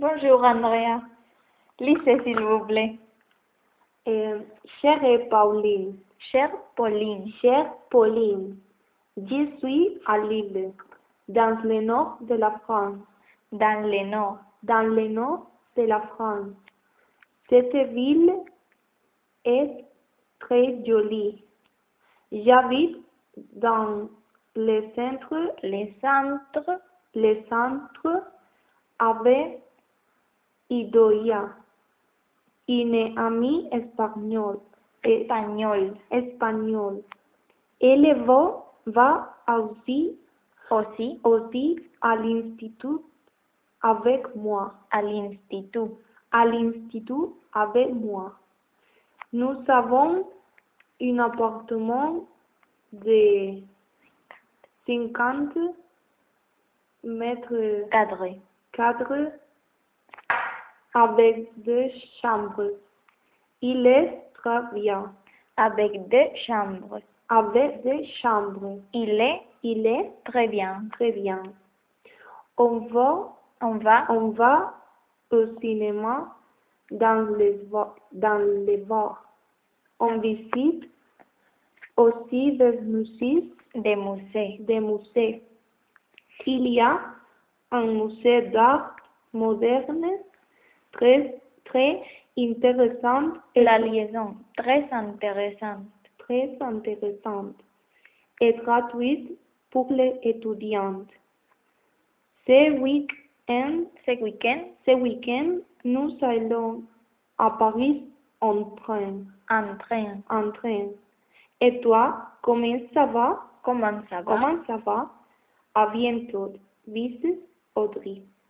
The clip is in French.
Bonjour Andrea. Lisez s'il vous plaît. Chère Pauline, Chère Pauline, je suis à Lille, dans le nord de la France. dans le nord, Dans le nord de la France. Cette ville est très jolie. J'habite dans le centre avec Idoia, une amie espagnole. Elle va aussi à l'institut avec moi. à l'institut. Avec moi. Nous avons un appartement de 50 mètres Cadre, avec 2 chambres. Il est très bien. avec 2 chambres. Avec 2 chambres. Il est très bien. Très bien. On va au cinéma dans les bars. On visite aussi des musées. Il y a un musée d'art moderne très intéressant La liaison, très intéressante. et gratuite pour les étudiants. Ce week-end, nous allons à Paris en train. Et toi, comment ça va? Comment ça va? À bientôt. Bisous, Audrey.